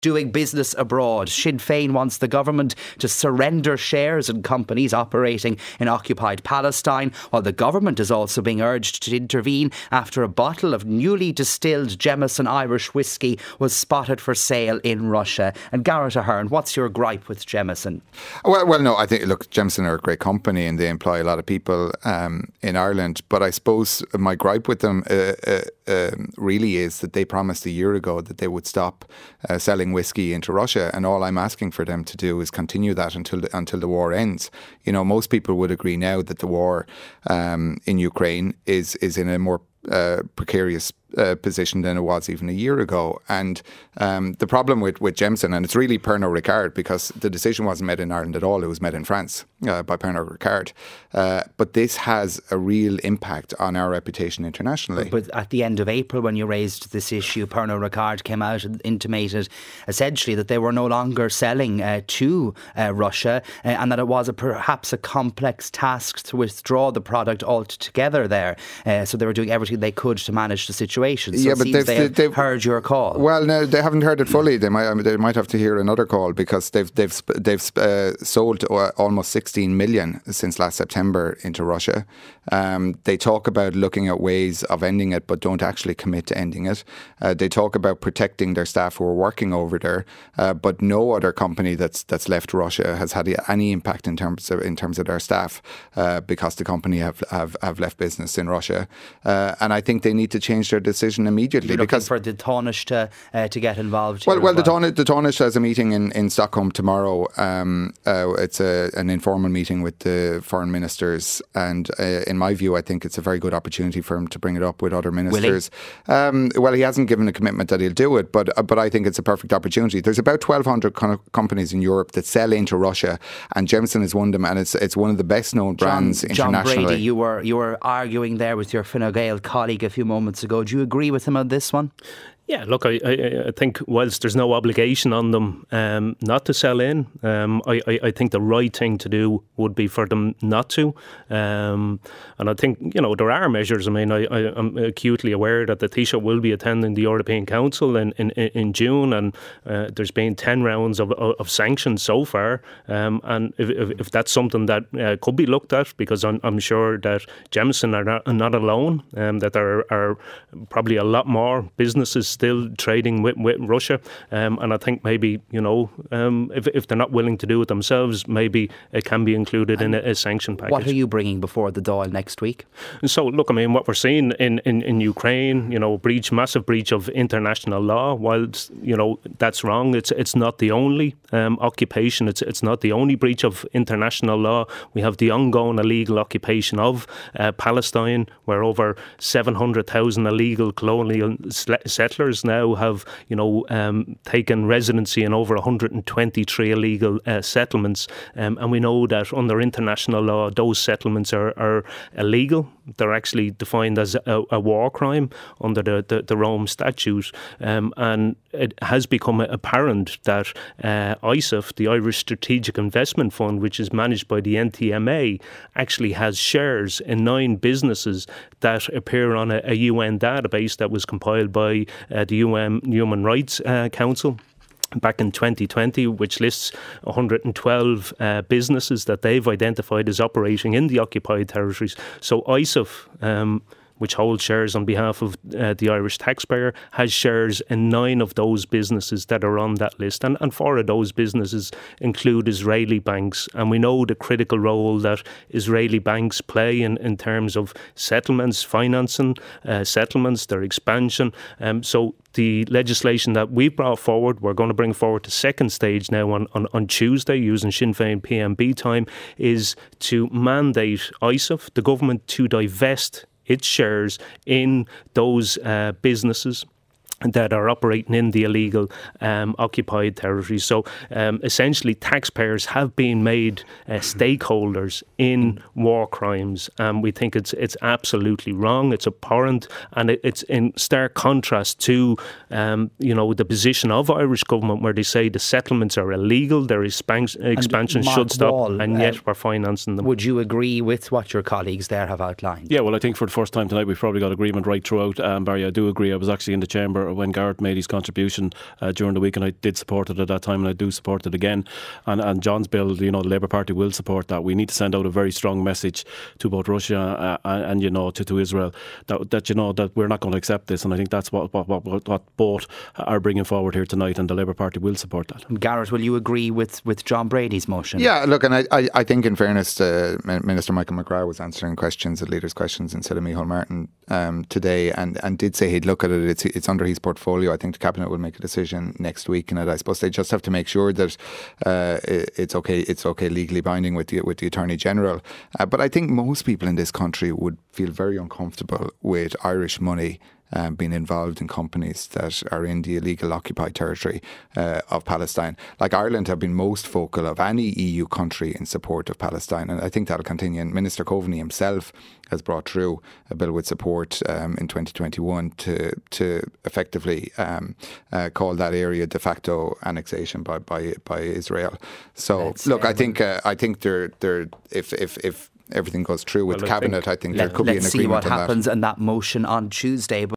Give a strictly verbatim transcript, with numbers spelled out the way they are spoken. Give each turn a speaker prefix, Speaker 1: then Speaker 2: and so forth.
Speaker 1: doing business abroad. Sinn Féin wants the government to surrender shares in companies operating in occupied Palestine, while the government is also being urged to intervene after a bottle of newly distilled Jameson Irish whiskey was spotted for sale in Russia. And Garrett Ahern, what's your gripe with Jameson?
Speaker 2: Well, well, no, I think, look, Jameson are a great company and they employ a lot of people um, in Ireland. But I suppose my gripe with them uh, uh, uh, really is that they promised a year ago that they would stop uh, selling whiskey into Russia. And all I'm asking for them to do is continue that until the, until the war ends. You know, most people would agree now that the war um, in Ukraine is, is in a more uh, precarious Uh, position than it was even a year ago. And um, the problem with, with Jameson, and it's really Pernod Ricard, because the decision wasn't made in Ireland at all, it was made in France uh, by Pernod Ricard. Uh, but this has a real impact on our reputation internationally.
Speaker 1: But at the end of April, when you raised this issue, Pernod Ricard came out and intimated essentially that they were no longer selling uh, to uh, Russia uh, and that it was a, perhaps a complex task to withdraw the product altogether there. Uh, so they were doing everything they could to manage the situation. So yeah, it but they've, they they've heard your call.
Speaker 2: Well, no, they haven't heard it fully. They might, I mean, they might have to hear another call because they've they've they've uh, sold almost sixteen million since last September into Russia. Um, they talk about looking at ways of ending it, but don't actually commit to ending it. Uh, they talk about protecting their staff who are working over there, uh, but no other company that's that's left Russia has had any impact in terms of in terms of their staff uh, because the company have, have have left business in Russia. Uh, and I think they need to change their decision immediately.
Speaker 1: You're
Speaker 2: because
Speaker 1: looking for the Taoiseach to uh, to get involved.
Speaker 2: Well, well,
Speaker 1: well.
Speaker 2: the Taoiseach, the Taoiseach has a meeting in, in Stockholm tomorrow. Um, uh, it's a, an informal meeting with the foreign ministers, and uh, in my view, I think it's a very good opportunity for him to bring it up with other ministers.
Speaker 1: Will he?
Speaker 2: Um, well, he hasn't given a commitment that he'll do it, but uh, but I think it's a perfect opportunity. There's about twelve hundred co- companies in Europe that sell into Russia, and Jameson is one of them, and it's it's one of the best known brands
Speaker 1: John,
Speaker 2: internationally.
Speaker 1: John Brady, you were you were arguing there with your Fine Gael colleague a few moments ago. Do you agree with him on this one?
Speaker 3: Yeah, look, I, I, I think whilst there's no obligation on them um, not to sell in, um, I, I, I think the right thing to do would be for them not to. Um, and I think, you know, there are measures. I mean, I, I, I'm acutely aware that the Taoiseach will be attending the European Council in, in, in June, and uh, there's been ten rounds of, of, of sanctions so far. Um, and if, if, if that's something that uh, could be looked at, because I'm, I'm sure that Jameson are not, are not alone, um, that there are probably a lot more businesses still trading with, with Russia, um, and I think maybe, you know, um, if, if they're not willing to do it themselves, maybe it can be included and in a, a sanction package.
Speaker 1: What are you bringing before the Dáil next week?
Speaker 3: So look, I mean, what we're seeing in, in, in Ukraine, you know, breach, massive breach of international law. Whilst, you know, that's wrong, it's it's not the only um, occupation, it's it's not the only breach of international law. We have the ongoing illegal occupation of uh, Palestine, where over seven hundred thousand illegal colonial settlers now have, you know, um, taken residency in over one hundred twenty-three illegal uh, settlements. Um, and we know that under international law, those settlements are, are illegal. They're actually defined as a, a war crime under the, the, the Rome Statute. Um, and it has become apparent that uh, I S I F, the Irish Strategic Investment Fund, which is managed by the N T M A, actually has shares in nine businesses that appear on a, a U N database that was compiled by uh, the U N Human Rights uh, Council back in twenty twenty, which lists one hundred twelve uh, businesses that they've identified as operating in the occupied territories. So I S I F, um, which holds shares on behalf of uh, the Irish taxpayer, has shares in nine of those businesses that are on that list. And, and four of those businesses include Israeli banks. And we know the critical role that Israeli banks play in, in terms of settlements, financing, uh, settlements, their expansion. Um, so the legislation that we've brought forward, we're going to bring forward to second stage now on, on, on Tuesday using Sinn Féin P M B time, is to mandate I S I F, the government, to divest its shares in those uh, businesses that are operating in the illegal um, occupied territories. So um, essentially taxpayers have been made uh, stakeholders in war crimes, and we think it's it's absolutely wrong, it's abhorrent, and it, it's in stark contrast to um, you know, the position of Irish government where they say the settlements are illegal, their expan- expansion should stop, Wall, and yet uh, we're financing them.
Speaker 1: Would you agree with what your colleagues there have outlined?
Speaker 4: Yeah, well, I think for the first time tonight we've probably got agreement right throughout. Um, Barry, I do agree. I was actually in the chamber when Garrett made his contribution uh, during the week, and I did support it at that time, and I do support it again. And, and John's bill, you know, the Labour Party will support that. We need to send out a very strong message to both Russia uh, and, and, you know, to, to Israel that, that, you know, that we're not going to accept this. And I think that's what, what, what, what both are bringing forward here tonight, and the Labour Party will support that.
Speaker 1: Garrett, will you agree with, with John Brady's motion?
Speaker 2: Yeah, look, and I, I, I think in fairness to Minister Michael McGrath was answering questions, the leaders' questions, instead of Micheál Martin um, today, and, and did say he'd look at it. It's, it's under his portfolio. I think the Cabinet will make a decision next week, and I suppose they just have to make sure that uh, it's okay. It's okay legally binding with the with the Attorney General. Uh, but I think most people in this country would feel very uncomfortable with Irish money Um, being involved in companies that are in the illegal occupied territory uh, of Palestine. Like Ireland have been most vocal of any E U country in support of Palestine, and I think that'll continue. And Minister Coveney himself has brought through a bill with support um, in twenty twenty-one to to effectively um, uh, call that area de facto annexation by by, by Israel. So Let's look, I think uh, I think they're they're if if if everything goes through with
Speaker 3: well,
Speaker 2: the Cabinet, I think, I think there could be an agreement on that.
Speaker 1: Let's see what happens in that motion on Tuesday.